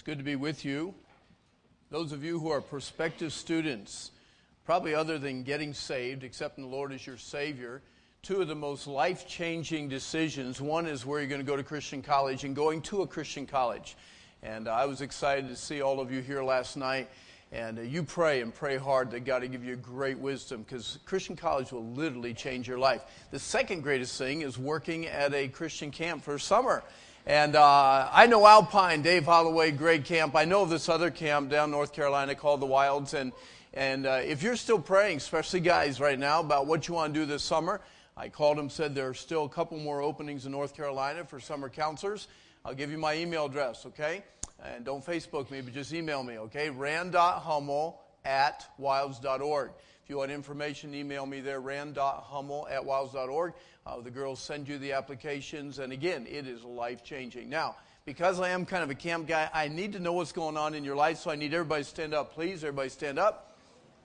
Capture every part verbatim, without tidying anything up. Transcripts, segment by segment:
It's good to be with you. Those of you who are prospective students, probably other than getting saved, accepting the Lord as your Savior, two of the most life-changing decisions. One is where you're going to go to Christian college and going to a Christian college. And uh, I was excited to see all of you here last night. And uh, you pray and pray hard that God will give you great wisdom, because Christian college will literally change your life. The second greatest thing is working at a Christian camp for summer. And uh, I know Alpine, Dave Holloway, great camp. I know of this other camp down North Carolina called the Wilds. And, and uh, if you're still praying, especially guys right now, about what you want to do this summer, I called them, said there are still a couple more openings in North Carolina for summer counselors. I'll give you my email address, okay? And don't Facebook me, but just email me, okay? rand.hummel at wilds dot org. If you want information, email me there, rand.hummel at wilds dot org. Uh, the girls send you the applications, and again, it is life-changing. Now, because I am kind of a camp guy, I need to know what's going on in your life, so I need everybody to stand up. Please, everybody stand up.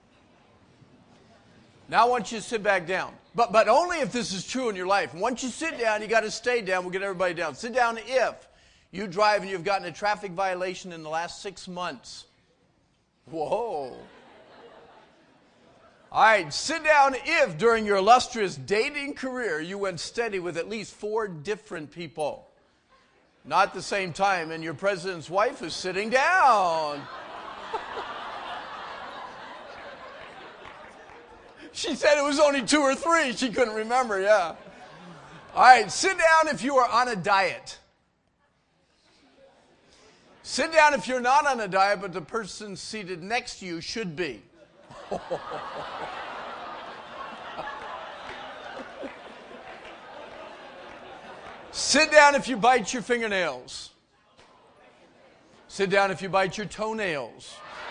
Now I want you to sit back down, but but only if this is true in your life. Once you sit down, you got to stay down. We'll get everybody down. Sit down if you drive and you've gotten a traffic violation in the last six months. Whoa. All right, sit down if during your illustrious dating career you went steady with at least four different people. Not at the same time, and your president's wife is sitting down. She said it was only two or three. She couldn't remember, yeah. All right, sit down if you are on a diet. Sit down if you're not on a diet, but the person seated next to you should be. Sit down if you bite your fingernails. Sit down if you bite your toenails.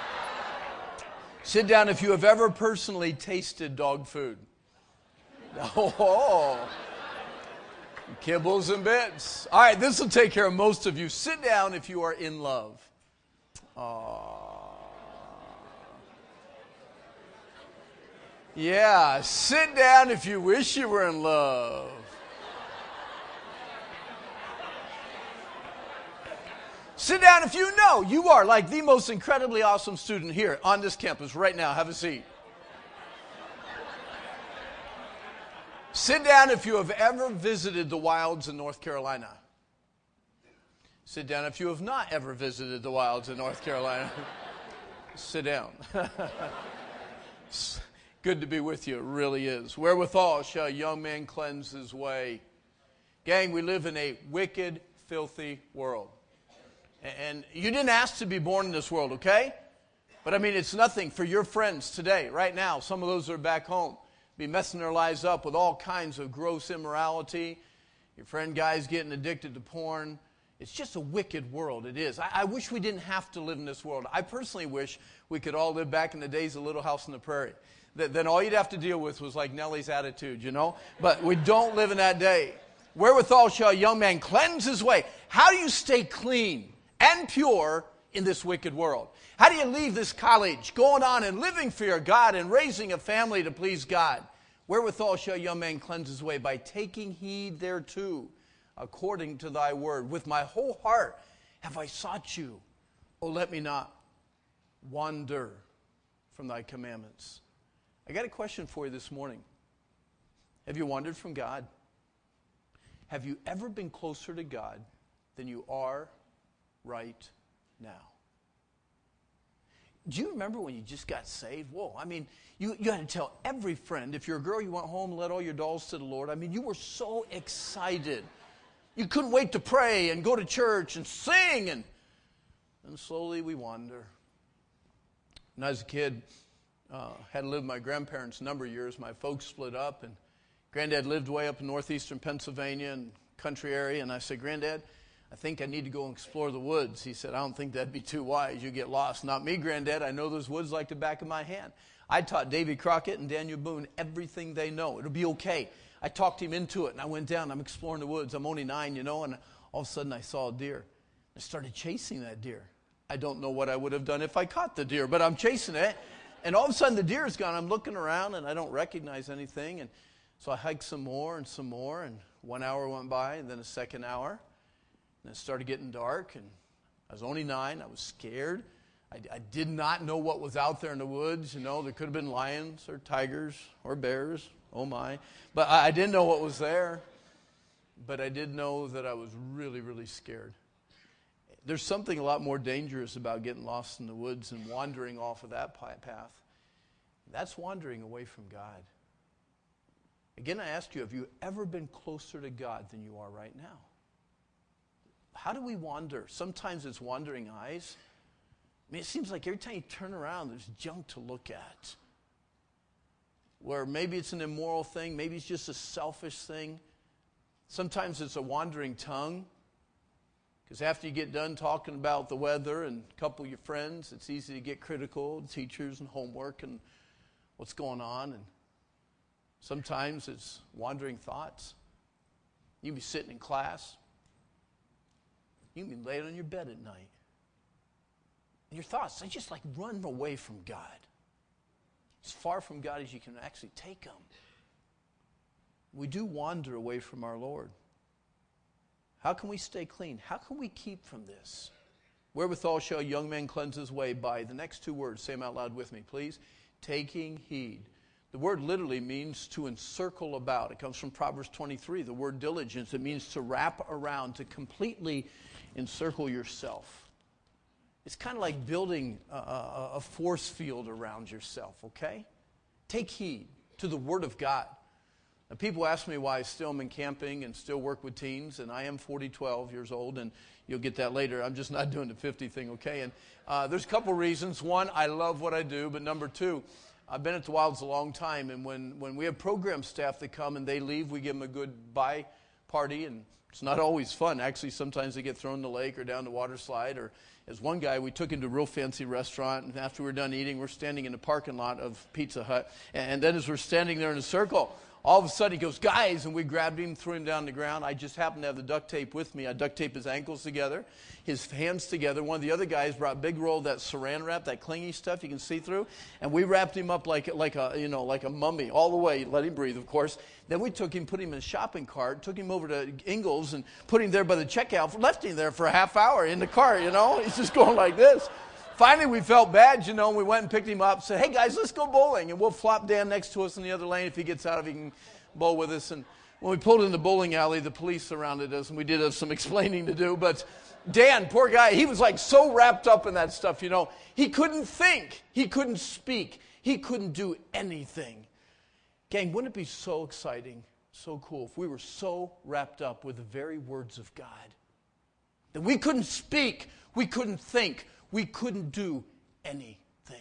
Sit down if you have ever personally tasted dog food. Oh, kibbles and bits. All right, this will take care of most of you. Sit down if you are in love. Aww. Yeah, sit down if you wish you were in love. Sit down if you know you are like the most incredibly awesome student here on this campus right now. Have a seat. Sit down if you have ever visited the Wilds in North Carolina. Sit down if you have not ever visited the Wilds in North Carolina. Sit down. Good to be with you. It really is. Wherewithal shall a young man cleanse his way. Gang, we live in a wicked, filthy world. And you didn't ask to be born in this world, okay? But I mean, it's nothing for your friends today, right now. Some of those are back home, be messing their lives up with all kinds of gross immorality. Your friend guy's getting addicted to porn. It's just a wicked world, it is. I, I wish we didn't have to live in this world. I personally wish we could all live back in the days of Little House on the Prairie. That, then all you'd have to deal with was like Nellie's attitude, you know? But we don't live in that day. Wherewithal shall a young man cleanse his way. How do you stay clean and pure in this wicked world? How do you leave this college, going on and living for your God and raising a family to please God? Wherewithal shall a young man cleanse his way? By taking heed thereto, according to thy word. With my whole heart have I sought you. Oh, let me not wander from thy commandments. I got a question for you this morning. Have you wandered from God? Have you ever been closer to God than you are right now? Do you remember when you just got saved? Whoa, I mean, you, you had to tell every friend. If you're a girl, you went home and led all your dolls to the Lord. I mean, you were so excited. You couldn't wait to pray and go to church and sing. And, and slowly we wander. When I was a kid, uh, had to live with my grandparents a number of years. My folks split up, and Granddad lived way up in northeastern Pennsylvania and country area. And I said, Granddad, I think I need to go and explore the woods. He said, I don't think that'd be too wise. You get lost. Not me, Granddad. I know those woods like the back of my hand. I taught Davy Crockett and Daniel Boone everything they know. It'll be okay. I talked him into it, and I went down. I'm exploring the woods. I'm only nine, you know, and all of a sudden I saw a deer. I started chasing that deer. I don't know what I would have done if I caught the deer, but I'm chasing it. And all of a sudden the deer is gone. I'm looking around, and I don't recognize anything. And so I hiked some more and some more, and one hour went by, and then a second hour. And it started getting dark, and I was only nine. I was scared. I, I did not know what was out there in the woods. You know, there could have been lions or tigers or bears. Oh, my. But I, I didn't know what was there. But I did know that I was really, really scared. There's something a lot more dangerous about getting lost in the woods and wandering off of that path. That's wandering away from God. Again, I ask you, have you ever been closer to God than you are right now? How do we wander? Sometimes it's wandering eyes. I mean, it seems like every time you turn around, there's junk to look at. Where maybe it's an immoral thing, maybe it's just a selfish thing. Sometimes it's a wandering tongue. Because after you get done talking about the weather and a couple of your friends, it's easy to get critical, teachers and homework and what's going on. And sometimes it's wandering thoughts. You can be sitting in class. You can be laying on your bed at night. And your thoughts, they just like run away from God. As far from God as you can actually take them. We do wander away from our Lord. How can we stay clean? How can we keep from this? Wherewithal shall a young man cleanse his way by the next two words. Say them out loud with me, please. Taking heed. The word literally means to encircle about. It comes from Proverbs twenty-three. The word diligence, it means to wrap around, to completely encircle yourself. It's kind of like building a, a, a force field around yourself, okay? Take heed to the Word of God. Now, people ask me why I still am in camping and still work with teens, and I am forty, twelve years old, and you'll get that later. I'm just not doing the fifty thing, okay? And uh, there's a couple reasons. One, I love what I do, but number two, I've been at the Wilds a long time, and when, when we have program staff that come and they leave, we give them a goodbye party, and it's not always fun. Actually, sometimes they get thrown in the lake or down the water slide. Or as one guy, we took him to a real fancy restaurant, and after we were done eating, we're standing in the parking lot of Pizza Hut. And then as we're standing there in a circle, all of a sudden he goes, guys, and we grabbed him, threw him down on the ground. I just happened to have the duct tape with me. I duct taped his ankles together, his hands together. One of the other guys brought a big roll of that saran wrap, that clingy stuff you can see through, and we wrapped him up like like a you know like a mummy all the way. Let him breathe, of course. Then we took him, put him in a shopping cart, took him over to Ingles, and put him there by the checkout. Left him there for a half hour in the car. You know, he's just going like this. Finally, we felt bad, you know, and we went and picked him up. Said, hey guys, let's go bowling, and we'll flop Dan next to us in the other lane if he gets out, if he can bowl with us. And when we pulled in the bowling alley, the police surrounded us, and we did have some explaining to do. But Dan, poor guy, he was like so wrapped up in that stuff, you know. He couldn't think. He couldn't speak. He couldn't do anything. Gang, wouldn't it be so exciting, so cool if we were so wrapped up with the very words of God that we couldn't speak, we couldn't think, we couldn't do anything?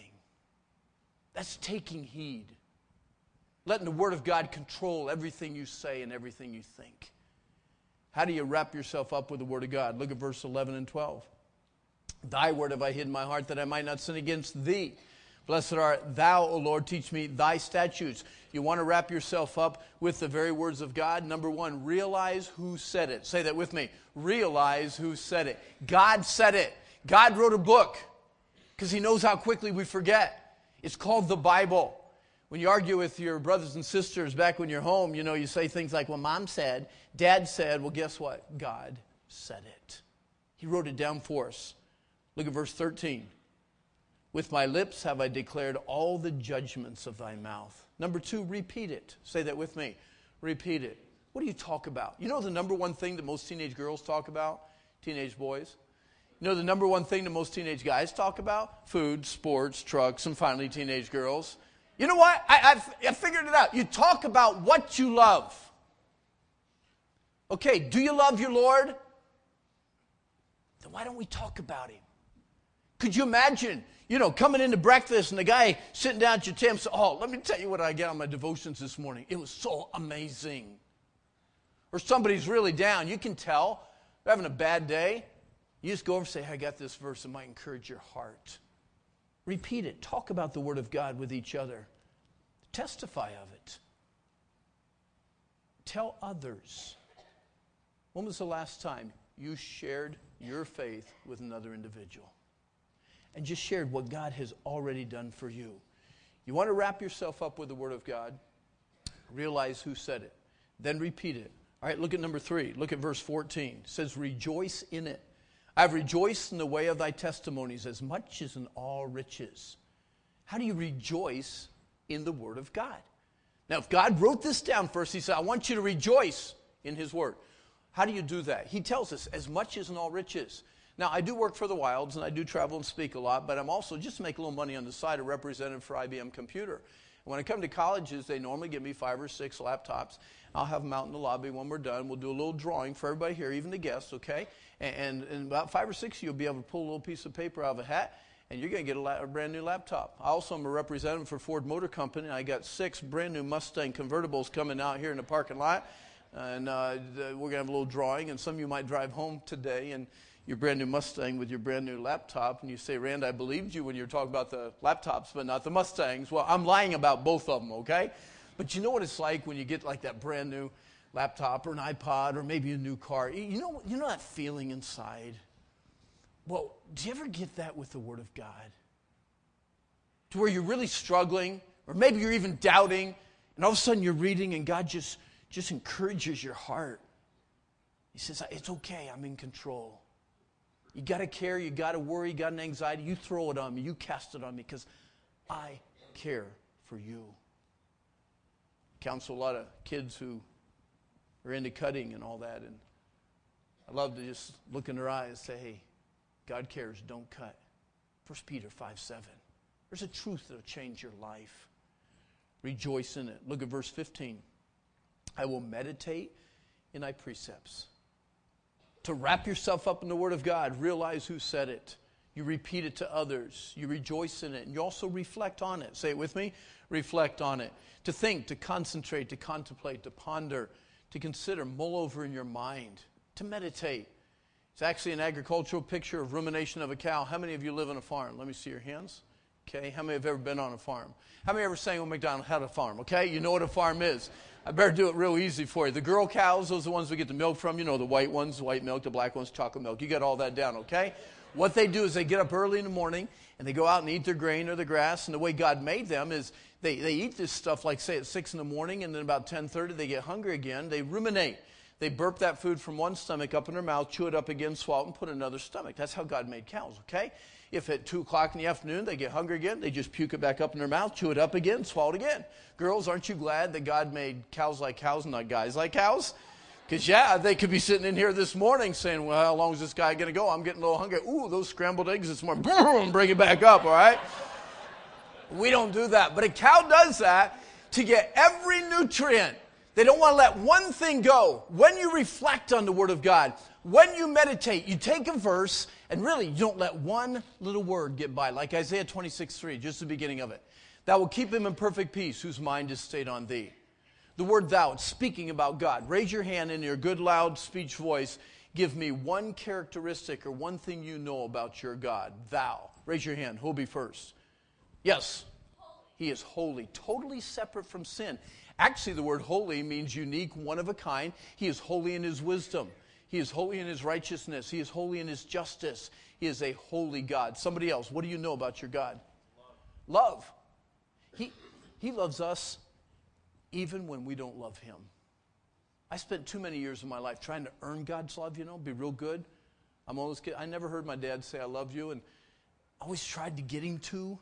That's taking heed. Letting the Word of God control everything you say and everything you think. How do you wrap yourself up with the Word of God? Look at verse eleven and twelve. Thy word have I hid in my heart that I might not sin against thee. Blessed art thou, O Lord, teach me thy statutes. You want to wrap yourself up with the very words of God? Number one, realize who said it. Say that with me. Realize who said it. God said it. God wrote a book because he knows how quickly we forget. It's called the Bible. When you argue with your brothers and sisters back when you're home, you know, you say things like, well, Mom said, Dad said. Well, guess what? God said it. He wrote it down for us. Look at verse thirteen. With my lips have I declared all the judgments of thy mouth. Number two, repeat it. Say that with me. Repeat it. What do you talk about? You know the number one thing that most teenage girls talk about? Teenage boys? You know the number one thing that most teenage guys talk about? Food, sports, trucks, and finally teenage girls. You know what? I, I've, I figured it out. You talk about what you love. Okay, do you love your Lord? Then why don't we talk about him? Could you imagine, you know, coming into breakfast and the guy sitting down at your table says, oh, let me tell you what I got on my devotions this morning. It was so amazing. Or somebody's really down. You can tell they're having a bad day. You just go over and say, hey, I got this verse that might encourage your heart. Repeat it. Talk about the Word of God with each other. Testify of it. Tell others. When was the last time you shared your faith with another individual? And just shared what God has already done for you. You want to wrap yourself up with the Word of God? Realize who said it. Then repeat it. All right, look at number three. Look at verse fourteen. It says, rejoice in it. I've rejoiced in the way of thy testimonies as much as in all riches. How do you rejoice in the Word of God? Now, if God wrote this down first, he said, I want you to rejoice in his Word. How do you do that? He tells us, as much as in all riches. Now, I do work for the Wilds, and I do travel and speak a lot, but I'm also, just to make a little money on the side, a representative for I B M Computer. And when I come to colleges, they normally give me five or six laptops. I'll have them out in the lobby when we're done. We'll do a little drawing for everybody here, even the guests, okay? And, and about five or six, you'll be able to pull a little piece of paper out of a hat, and you're going to get a, la- a brand new laptop. I also am a representative for Ford Motor Company, and I got six brand new Mustang convertibles coming out here in the parking lot. And uh, we're going to have a little drawing, and some of you might drive home today and your brand new Mustang with your brand new laptop, and you say, Rand, I believed you when you were talking about the laptops, but not the Mustangs. Well, I'm lying about both of them, okay? But you know what it's like when you get like that brand new laptop or an iPod or maybe a new car. You know, you know that feeling inside? Well, do you ever get that with the Word of God? To where you're really struggling, or maybe you're even doubting, and all of a sudden you're reading and God just, just encourages your heart. He says, it's okay, I'm in control. You got to care, you got to worry, you got an anxiety, you throw it on me, you cast it on me because I care for you. I counsel a lot of kids who are into cutting and all that, and I love to just look in their eyes and say, hey, God cares, don't cut. First Peter five seven. There's a truth that will change your life. Rejoice in it. Look at verse fifteen. I will meditate in thy precepts. To wrap yourself up in the Word of God, realize who said it. You repeat it to others. You rejoice in it. And you also reflect on it. Say it with me. Reflect on it. To think, to concentrate, to contemplate, to ponder, to consider, mull over in your mind. To meditate. It's actually an agricultural picture of rumination of a cow. How many of you live on a farm? Let me see your hands. Okay. How many have ever been on a farm? How many ever saying, well, McDonald had a farm? Okay. You know what a farm is. I better do it real easy for you. The girl cows, those are the ones we get the milk from. You know, the white ones, white milk, the black ones, chocolate milk. You got all that down, okay? What they do is they get up early in the morning, and they go out and eat their grain or the grass. And the way God made them is they, they eat this stuff, like, say, at six in the morning, and then about ten thirty they get hungry again. They ruminate. They burp that food from one stomach up in their mouth, chew it up again, swallow it, and put it in another stomach. That's how God made cows, okay? If at two o'clock in the afternoon they get hungry again, they just puke it back up in their mouth, chew it up again, swallow it again. Girls, aren't you glad that God made cows like cows and not guys like cows? Because, yeah, they could be sitting in here this morning saying, well, how long is this guy going to go? I'm getting a little hungry. Ooh, those scrambled eggs this morning. Boom, bring it back up, all right? We don't do that. But a cow does that to get every nutrient. They don't want to let one thing go. When you reflect on the Word of God, when you meditate, you take a verse, and really, you don't let one little word get by. Like Isaiah twenty-six three, just the beginning of it. Thou will keep him in perfect peace, whose mind is stayed on thee. The word thou, it's speaking about God. Raise your hand in your good, loud speech voice. Give me one characteristic or one thing you know about your God. Thou. Raise your hand. Who'll be first? Yes. He is holy, totally separate from sin. Actually, the word holy means unique, one of a kind. He is holy in his wisdom. He is holy in his righteousness. He is holy in his justice. He is a holy God. Somebody else, what do you know about your God? Love. Love. He, he loves us even when we don't love him. I spent too many years of my life trying to earn God's love, you know, be real good. I'm always kid. I never heard my dad say, I love you, and I always tried to get him to.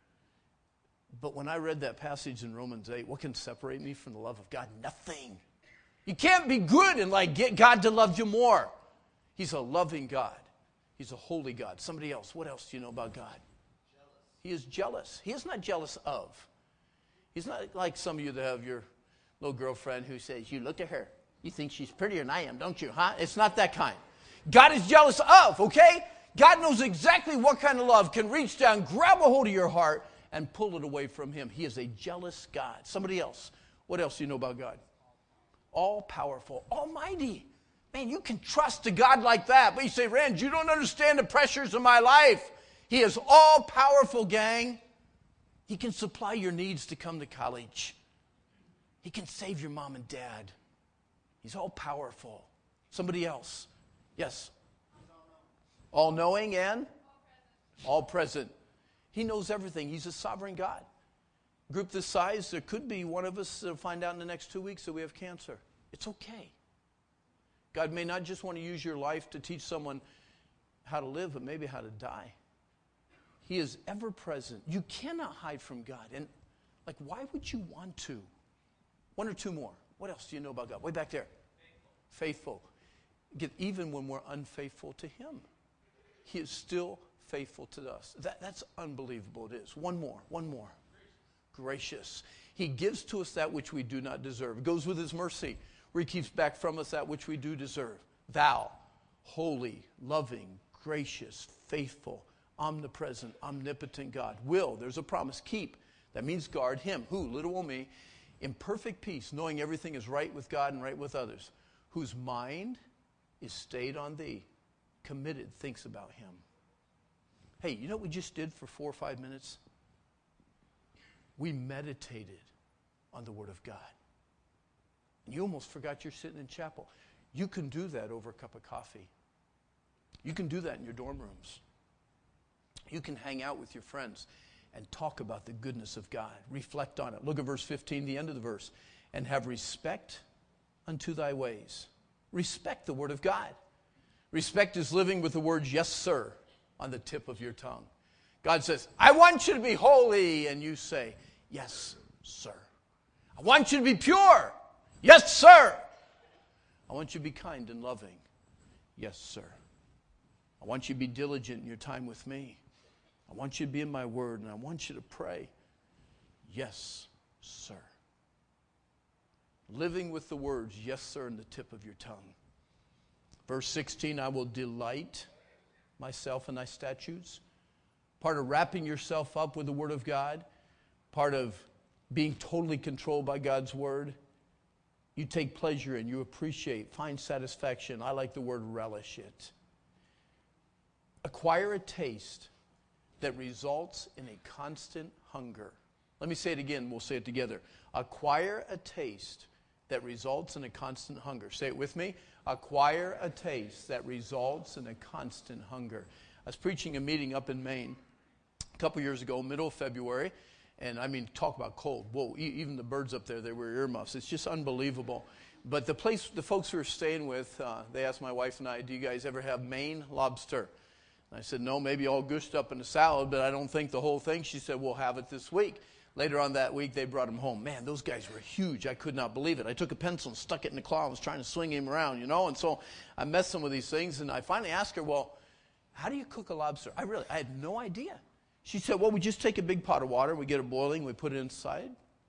But when I read that passage in Romans eight, what can separate me from the love of God? Nothing. You can't be good and like get God to love you more. He's a loving God. He's a holy God. Somebody else, what else do you know about God? Jealous. He is jealous. He is not jealous of. He's not like some of you that have your little girlfriend who says, you look at her. You think she's prettier than I am, don't you, huh? It's not that kind. God is jealous of, okay? God knows exactly what kind of love can reach down, grab a hold of your heart, and pull it away from him. He is a jealous God. Somebody else, what else do you know about God? All-powerful, almighty. Man, you can trust a God like that. But you say, Rand, you don't understand the pressures of my life. He is all-powerful, gang. He can supply your needs to come to college. He can save your mom and dad. He's all-powerful. Somebody else. Yes? All-knowing and? All-present. He knows everything. He's a sovereign God. Group this size, there could be one of us that'll find out in the next two weeks that we have cancer. It's okay. God may not just want to use your life to teach someone how to live, but maybe how to die. He is ever present. You cannot hide from God. And like, why would you want to? One or two more. What else do you know about God? Way back there. Faithful. Faithful. Even when we're unfaithful to him, he is still faithful to us. That, that's unbelievable. It is. One more. One more. Gracious. He gives to us that which we do not deserve. It goes with his mercy, where he keeps back from us that which we do deserve. Thou, holy, loving, gracious, faithful, omnipresent, omnipotent God, will, there's a promise, keep. That means guard him. Who? Little old me. In perfect peace, knowing everything is right with God and right with others. Whose mind is stayed on thee. Committed, thinks about him. Hey, you know what we just did for four or five minutes? We meditated on the Word of God. And you almost forgot you're sitting in chapel. You can do that over a cup of coffee. You can do that in your dorm rooms. You can hang out with your friends and talk about the goodness of God. Reflect on it. Look at verse fifteen, the end of the verse. And have respect unto thy ways. Respect the Word of God. Respect is living with the words, yes, sir, on the tip of your tongue. God says, I want you to be holy. And you say, yes, sir. I want you to be pure. Yes, sir. I want you to be kind and loving. Yes, sir. I want you to be diligent in your time with me. I want you to be in my word, and I want you to pray. Yes, sir. Living with the words, yes, sir, in the tip of your tongue. Verse sixteen, I will delight myself in thy statutes. Part of wrapping yourself up with the Word of God, part of being totally controlled by God's Word, you take pleasure in, you appreciate, find satisfaction. I like the word relish it. Acquire a taste that results in a constant hunger. Let me say it again, we'll say it together. Acquire a taste that results in a constant hunger. Say it with me. Acquire a taste that results in a constant hunger. I was preaching a meeting up in Maine a couple years ago, middle of February, and I mean, talk about cold. Whoa, e- even the birds up there, they wear earmuffs. It's just unbelievable. But the place, the folks who were staying with, uh, they asked my wife and I, do you guys ever have Maine lobster? And I said, no, maybe all gushed up in a salad, but I don't think the whole thing. She said, we'll have it this week. Later on that week, they brought him home. Man, those guys were huge. I could not believe it. I took a pencil and stuck it in the claw and was trying to swing him around, you know. And so I'm messing with these things, and I finally asked her, well, how do you cook a lobster? I really, I had no idea. She said, well, we just take a big pot of water, we get it boiling, we put it inside.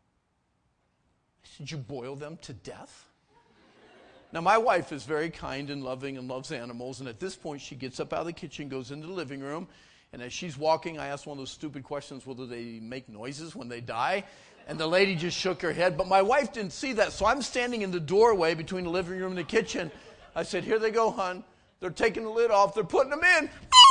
I said, you boil them to death? Now, my wife is very kind and loving and loves animals, and at this point, she gets up out of the kitchen, goes into the living room, and as she's walking, I asked one of those stupid questions, well, do they make noises when they die? And the lady just shook her head, but my wife didn't see that, so I'm standing in the doorway between the living room and the kitchen. I said, here they go, hon. They're taking the lid off. They're putting them in.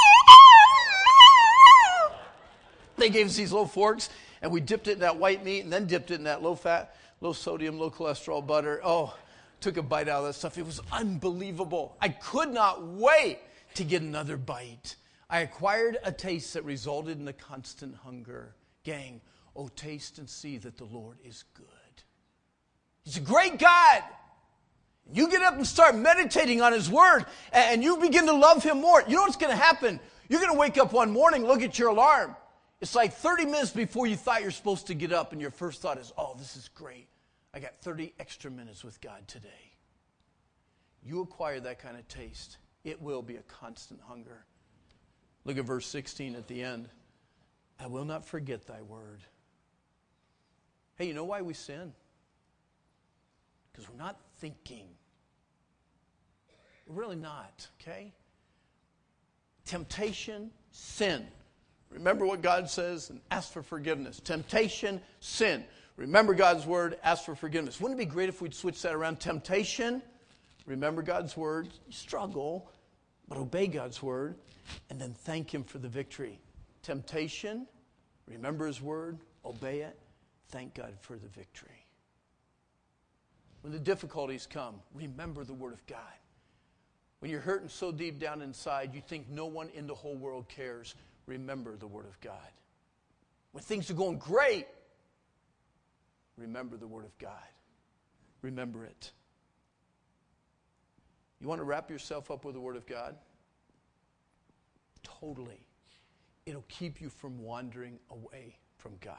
They gave us these little forks, and we dipped it in that white meat and then dipped it in that low-fat, low-sodium, low-cholesterol butter. Oh, took a bite out of that stuff. It was unbelievable. I could not wait to get another bite. I acquired a taste that resulted in a constant hunger. Gang, oh, taste and see that the Lord is good. He's a great God. You get up and start meditating on His Word, and you begin to love Him more. You know what's going to happen? You're going to wake up one morning, look at your alarm. It's like thirty minutes before you thought you're supposed to get up, and your first thought is, oh, this is great. I got thirty extra minutes with God today. You acquire that kind of taste, it will be a constant hunger. Look at verse sixteen at the end. I will not forget thy word. Hey, you know why we sin? Because we're not thinking. We're really not, okay? Temptation, sin. Remember what God says and ask for forgiveness. Temptation, sin. Remember God's word, ask for forgiveness. Wouldn't it be great if we'd switch that around? Temptation, remember God's word, struggle, but obey God's word, and then thank Him for the victory. Temptation, remember His word, obey it, thank God for the victory. When the difficulties come, remember the Word of God. When you're hurting so deep down inside, you think no one in the whole world cares, remember the Word of God. When things are going great, remember the Word of God. Remember it. You want to wrap yourself up with the Word of God? Totally. It'll keep you from wandering away from God.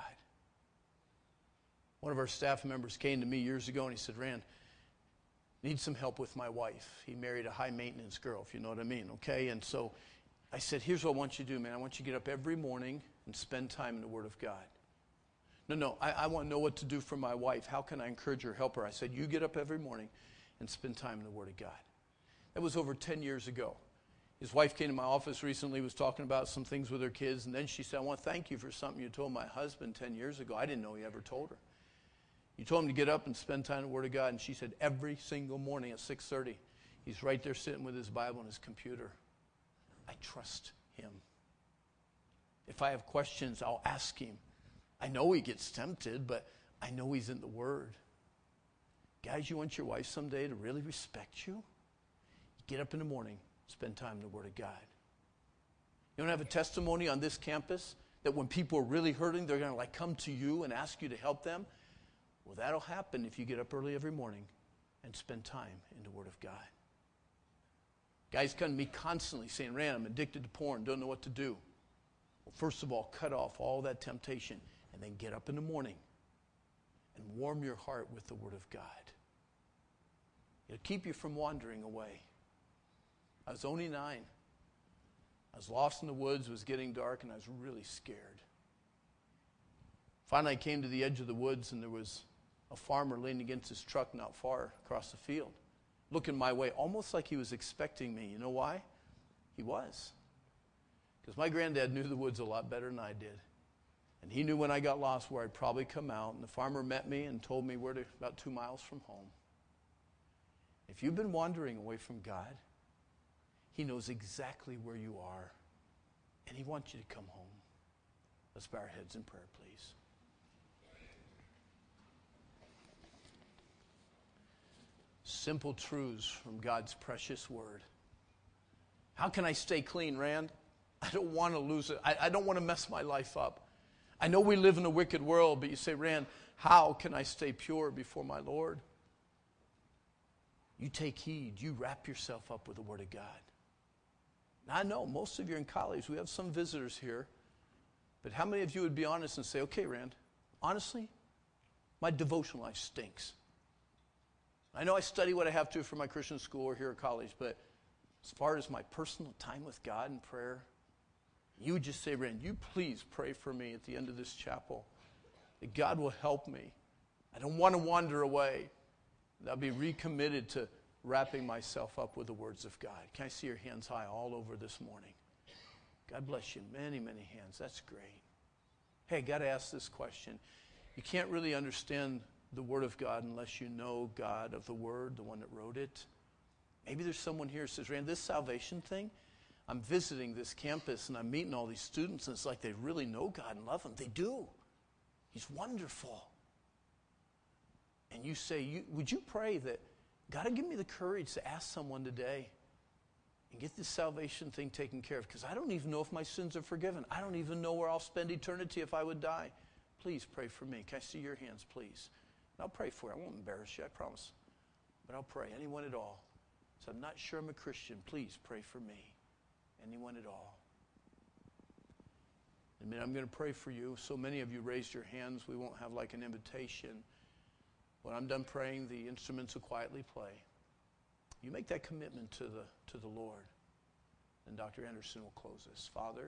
One of our staff members came to me years ago and he said, Rand, need some help with my wife. He married a high-maintenance girl, if you know what I mean, okay? And so I said, here's what I want you to do, man. I want you to get up every morning and spend time in the Word of God. No, no, I, I want to know what to do for my wife. How can I encourage her, help her? I said, you get up every morning and spend time in the Word of God. That was over ten years ago. His wife came to my office recently, was talking about some things with her kids, and then she said, I want to thank you for something you told my husband ten years ago. I didn't know he ever told her. You told him to get up and spend time in the Word of God, and she said every single morning at six thirty, he's right there sitting with his Bible and his computer. I trust him. If I have questions, I'll ask him. I know he gets tempted, but I know he's in the Word. Guys, you want your wife someday to really respect you? Get up in the morning, spend time in the Word of God. You don't have a testimony on this campus that when people are really hurting, they're going to like come to you and ask you to help them? Well, that'll happen if you get up early every morning and spend time in the Word of God. Guys come to me constantly saying, Rand, I'm addicted to porn, don't know what to do. Well, first of all, cut off all that temptation and then get up in the morning and warm your heart with the Word of God. It'll keep you from wandering away. I was only nine. I was lost in the woods, it was getting dark, and I was really scared. Finally, I came to the edge of the woods, and there was a farmer leaning against his truck not far across the field, looking my way, almost like he was expecting me. You know why? He was. Because my granddad knew the woods a lot better than I did. And he knew when I got lost where I'd probably come out. And the farmer met me and told me where to, about two miles from home. If you've been wandering away from God, he knows exactly where you are. And he wants you to come home. Let's bow our heads in prayer, please. Simple truths from God's precious word. How can I stay clean, Rand? I don't want to lose it. I, I don't want to mess my life up. I know we live in a wicked world, but you say, Rand, how can I stay pure before my Lord? You take heed. You wrap yourself up with the Word of God. Now, I know most of you are in college. We have some visitors here. But how many of you would be honest and say, okay, Rand, honestly, my devotional life stinks. I know I study what I have to for my Christian school or here at college, but as far as my personal time with God and prayer, you would just say, Rand, you please pray for me at the end of this chapel, that God will help me. I don't want to wander away. I'll be recommitted to wrapping myself up with the words of God. Can I see your hands high all over this morning? God bless you. Many, many hands. That's great. Hey, got to ask this question. You can't really understand the Word of God unless you know God of the Word, the one that wrote it. Maybe there's someone here who says, Rand, this salvation thing, I'm visiting this campus and I'm meeting all these students and it's like they really know God and love Him. They do. He's wonderful. And you say, you, would you pray that God will give me the courage to ask someone today and get this salvation thing taken care of? Because I don't even know if my sins are forgiven. I don't even know where I'll spend eternity if I would die. Please pray for me. Can I see your hands, please? I'll pray for you. I won't embarrass you, I promise. But I'll pray. Anyone at all. So I'm not sure I'm a Christian. Please pray for me. Anyone at all. I mean, I'm going to pray for you. So many of you raised your hands. We won't have like an invitation. When I'm done praying, the instruments will quietly play. You make that commitment to the, to the Lord. And Doctor Anderson will close this. Father,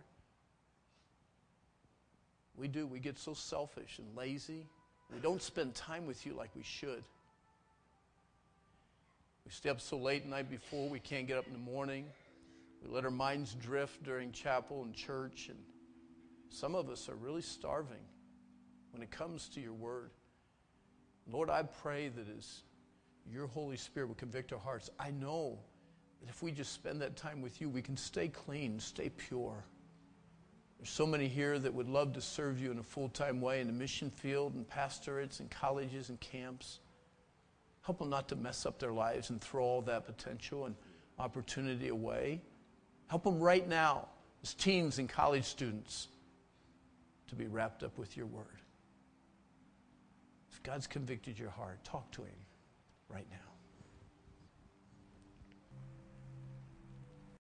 we do. We get so selfish and lazy. We don't spend time with you like we should. We stay up so late the night before we can't get up in the morning. We let our minds drift during chapel and church. And some of us are really starving when it comes to your word. Lord, I pray that as your Holy Spirit will convict our hearts, I know that if we just spend that time with you, we can stay clean, stay pure. There's so many here that would love to serve you in a full-time way in the mission field and pastorates and colleges and camps. Help them not to mess up their lives and throw all that potential and opportunity away. Help them right now as teens and college students to be wrapped up with your word. If God's convicted your heart, talk to him right now.